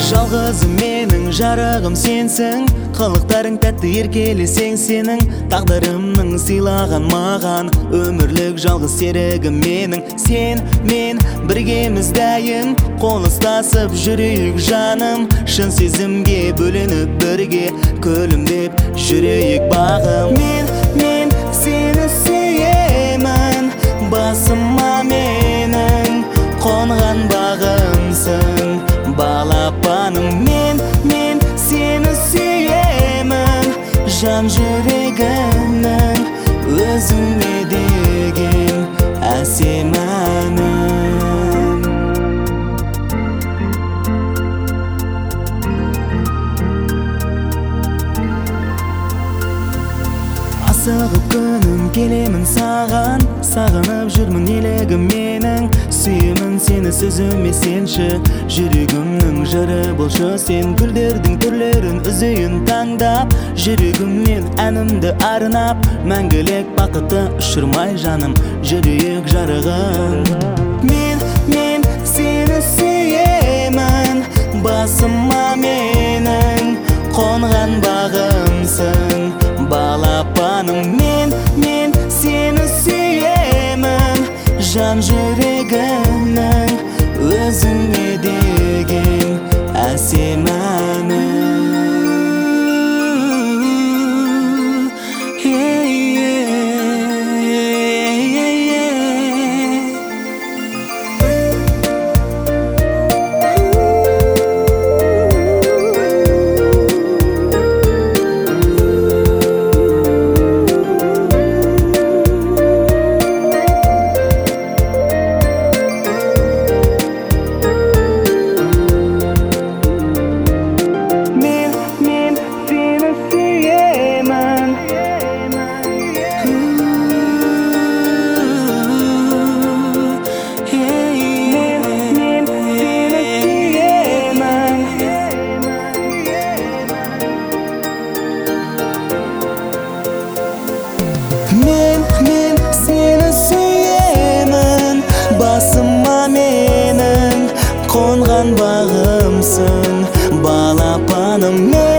Жалғызым менің жарығым сенсің, қылықтарың тәтті еркелесең сенің, тағдырымның сыйлаған маған өмірлік жалғыз серігім менің. Сен мен біргеміз дайын, қол ұстасып жүрейік жаным, шын сезімге бөленіп бірге күлімдеп жүрейік бағым. Мен сені сүйемін, басыма менің қонған бағымсың, балапаным. Мен сені сүйемін, жан жүрегімнің өзіңе деген әсем әнім. Асығып күнім келемін саған, сағынып жүрмін елігім менің, сүйемін сені сөзіме сенші, жүрегімнің жыры болшы сен. Гүлдердің түрлерін үзейін таңдап, жүрегімнен әнімді арнап, мәңгілік бақытты ұшырмай жаным, жүрейік жарығым. Мен сені сүйемін, басыма менің қонған бағымсың, балапаным. Мен сені сүйемін, жан жүрегімнің өзіңе деген әсем әнім. Мен сені сүйемін, басыма менің қонған бағымсың, балапаным.